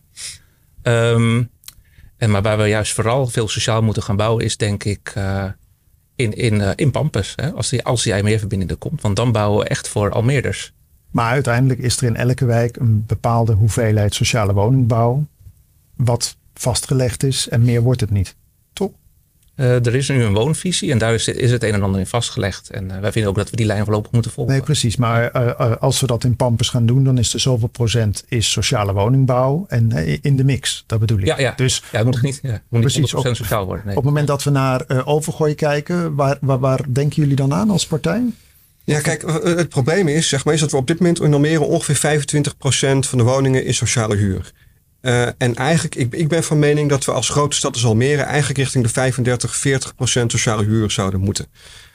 Maar waar we juist vooral veel sociaal moeten gaan bouwen is denk ik in Pampus. Als die IJmeerverbinding er komt. Want dan bouwen we echt voor Almeerders. Maar uiteindelijk is er in elke wijk een bepaalde hoeveelheid sociale woningbouw. Wat vastgelegd is en meer wordt het niet. Toch? Er is nu een woonvisie en daar is het een en ander in vastgelegd. En wij vinden ook dat we die lijn voorlopig moeten volgen. Nee, precies. Maar als we dat in Pampus gaan doen, dan is er zoveel procent is sociale woningbouw en in de mix. Dat bedoel ik. Ja. Dus, het moet niet 100% sociaal worden. Nee. Op het moment dat we naar Overgooi kijken, waar denken jullie dan aan als partij? Ja, kijk, het probleem is dat we op dit moment in Almere ongeveer 25% van de woningen is sociale huur. En eigenlijk, ik ben van mening dat we als grote stad als Almere eigenlijk richting de 35-40% sociale huur zouden moeten.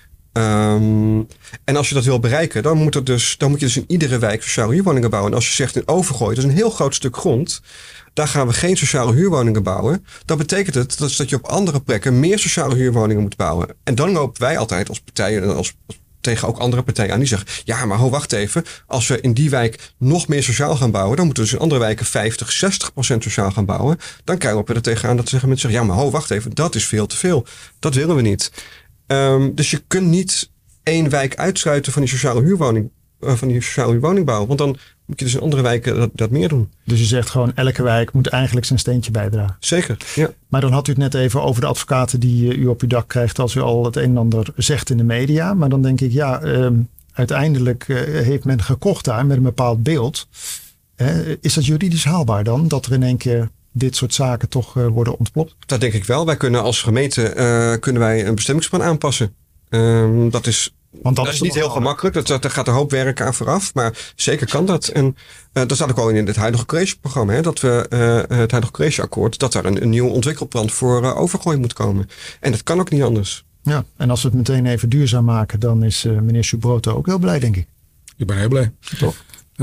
En als je dat wil bereiken, dan moet je dus in iedere wijk sociale huurwoningen bouwen. En als je zegt in Overgooi, dat is een heel groot stuk grond, daar gaan we geen sociale huurwoningen bouwen. Dan betekent het dat je op andere plekken meer sociale huurwoningen moet bouwen. En dan lopen wij altijd als partijen, tegen ook andere partijen aan die zeggen, ja, maar wacht even. Als we in die wijk nog meer sociaal gaan bouwen, dan moeten we dus in andere wijken 50-60% sociaal gaan bouwen. Dan kijken we er tegenaan dat mensen zeggen, ja, maar wacht even, dat is veel te veel. Dat willen we niet. Dus je kunt niet één wijk uitsluiten van die sociale huurwoningbouw. Want dan moet je dus in andere wijken dat meer doen. Dus je zegt gewoon, elke wijk moet eigenlijk zijn steentje bijdragen. Zeker, ja. Maar dan had u het net even over de advocaten die u op uw dak krijgt als u al het een en ander zegt in de media. Maar dan denk ik, uiteindelijk heeft men gekocht daar met een bepaald beeld. Is dat juridisch haalbaar dan? Dat er in één keer dit soort zaken toch worden ontplopt? Dat denk ik wel. Wij kunnen als gemeente een bestemmingsplan aanpassen. Dat is niet heel gemakkelijk. Daar gaat een hoop werk aan vooraf. Maar zeker kan dat. En dat staat ook al in het huidige collegeprogramma. Hè, dat we het huidige collegeakkoord, dat daar een nieuw ontwikkelplan voor Overgooi moet komen. En dat kan ook niet anders. Ja, en als we het meteen even duurzaam maken, dan is meneer Subroto ook heel blij, denk ik. Ik ben heel blij. Toch?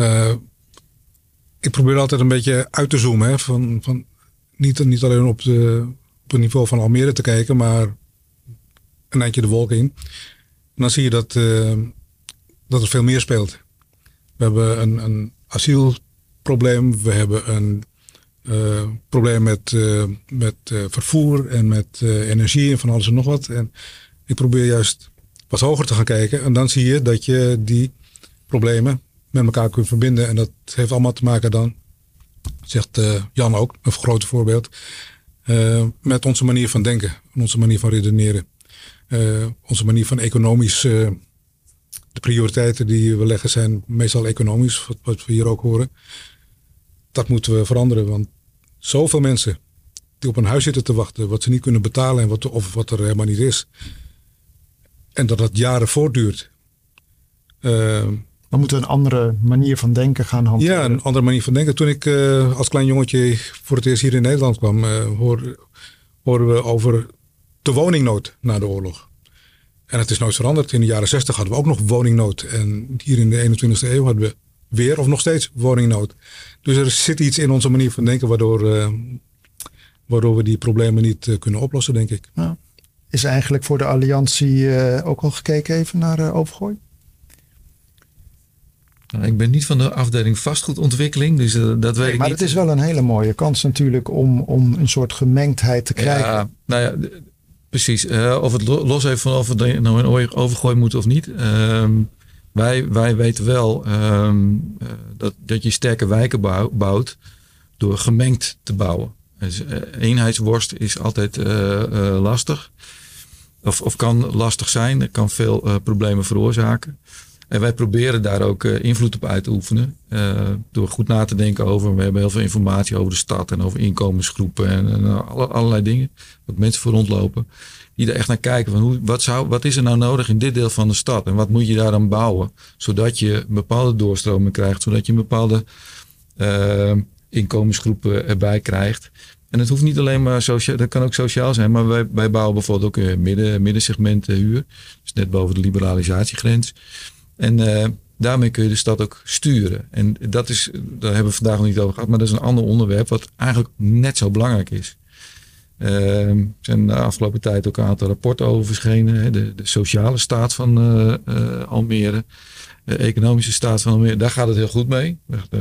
Ik probeer altijd een beetje uit te zoomen. Hè, van niet alleen op het niveau van Almere te kijken, maar een eindje de wolken in. En dan zie je dat er veel meer speelt. We hebben een asielprobleem. We hebben een probleem met vervoer en met energie en van alles en nog wat. En ik probeer juist wat hoger te gaan kijken. En dan zie je dat je die problemen met elkaar kunt verbinden. En dat heeft allemaal te maken dan, zegt Jan ook, een groot voorbeeld, met onze manier van denken. Onze manier van redeneren. Onze manier van economisch, de prioriteiten die we leggen zijn meestal economisch, wat we hier ook horen. Dat moeten we veranderen, want zoveel mensen die op een huis zitten te wachten, wat ze niet kunnen betalen en wat er helemaal niet is. En dat jaren voortduurt. We moeten een andere manier van denken gaan hanteren. Ja, een andere manier van denken. Toen ik als klein jongetje voor het eerst hier in Nederland kwam, hoorden we over de woningnood na de oorlog. En het is nooit veranderd. In de jaren 60 hadden we ook nog woningnood. En hier in de 21e eeuw hadden we weer of nog steeds woningnood. Dus er zit iets in onze manier van denken waardoor we die problemen niet kunnen oplossen, denk ik. Ja. Is eigenlijk voor de Alliantie ook al gekeken even naar Overgooi? Nou, ik ben niet van de afdeling vastgoedontwikkeling, dus dat weet ik maar niet. het is wel een hele mooie kans natuurlijk om een soort gemengdheid te krijgen. Ja, nou ja, precies. Of het los heeft van of het nou in Overgooi moet of niet. Wij weten wel dat je sterke wijken bouwt door gemengd te bouwen. Dus, eenheidsworst is altijd lastig. Of kan lastig zijn. Dat kan veel problemen veroorzaken. En wij proberen daar ook invloed op uit te oefenen. Door goed na te denken over. We hebben heel veel informatie over de stad en over inkomensgroepen en allerlei dingen. Wat mensen voor rondlopen. Die er echt naar kijken van wat is er nou nodig in dit deel van de stad? En wat moet je daar dan bouwen? Zodat je een bepaalde doorstroming krijgt. Zodat je een bepaalde inkomensgroepen erbij krijgt. En het hoeft niet alleen maar sociaal, dat kan ook sociaal zijn. Maar wij bouwen bijvoorbeeld ook middensegment huur. Dus net boven de liberalisatiegrens. En daarmee kun je de stad ook sturen. En daar hebben we vandaag nog niet over gehad. Maar dat is een ander onderwerp wat eigenlijk net zo belangrijk is. Er zijn de afgelopen tijd ook een aantal rapporten over verschenen. Hè? De sociale staat van Almere. De economische staat van Almere. Daar gaat het heel goed mee.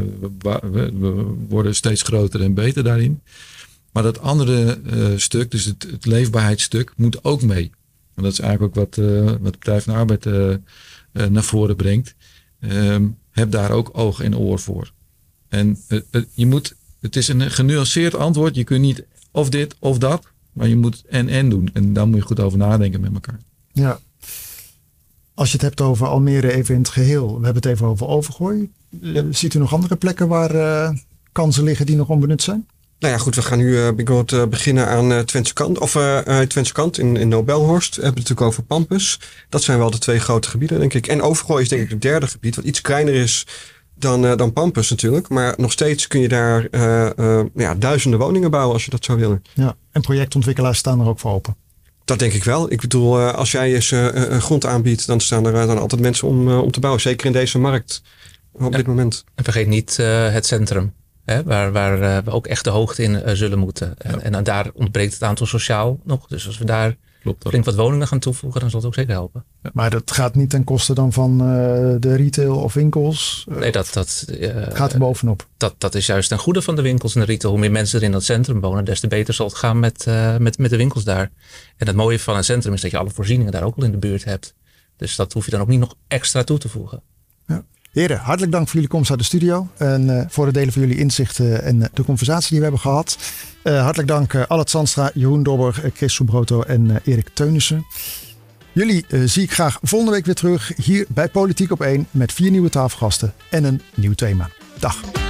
We worden steeds groter en beter daarin. Maar dat andere stuk, dus het leefbaarheidsstuk, moet ook mee. En dat is eigenlijk ook wat de Partij van de Arbeid naar voren brengt. Heb daar ook oog en oor voor. En het is een genuanceerd antwoord. Je kunt niet of dit of dat, maar je moet en doen. En daar moet je goed over nadenken met elkaar. Ja. Als je het hebt over Almere even in het geheel. We hebben het even over Overgooi. Ziet u nog andere plekken waar kansen liggen die nog onbenut zijn? Nou ja, goed, we gaan nu beginnen aan Twentse Kant in Nobelhorst. We hebben het natuurlijk over Pampus. Dat zijn wel de twee grote gebieden, denk ik. En Overgooi is denk ik het derde gebied, wat iets kleiner is dan Pampus natuurlijk. Maar nog steeds kun je daar duizenden woningen bouwen als je dat zou willen. Ja, en projectontwikkelaars staan er ook voor open. Dat denk ik wel. Ik bedoel, als jij eens grond aanbiedt, dan staan er dan altijd mensen om te bouwen. Zeker in deze markt op dit moment. En vergeet niet het centrum. Hè, waar we ook echt de hoogte in zullen moeten. Ja. En daar ontbreekt het aantal sociaal nog. Dus als we daar flink wat woningen gaan toevoegen, dan zal het ook zeker helpen. Ja. Maar dat gaat niet ten koste dan van de retail of winkels? Nee, dat gaat er bovenop. Dat is juist ten goede van de winkels en de retail. Hoe meer mensen er in dat centrum wonen, des te beter zal het gaan met de winkels daar. En het mooie van het centrum is dat je alle voorzieningen daar ook al in de buurt hebt. Dus dat hoef je dan ook niet nog extra toe te voegen. Ja. Heren, hartelijk dank voor jullie komst uit de studio. En voor het delen van jullie inzichten en de conversatie die we hebben gehad. Hartelijk dank Allard Zandstra, Jeroen Dobber, Chris Subroto en Erik Teunissen. Jullie zie ik graag volgende week weer terug hier bij Politiek op 1 met 4 nieuwe tafelgasten en een nieuw thema. Dag.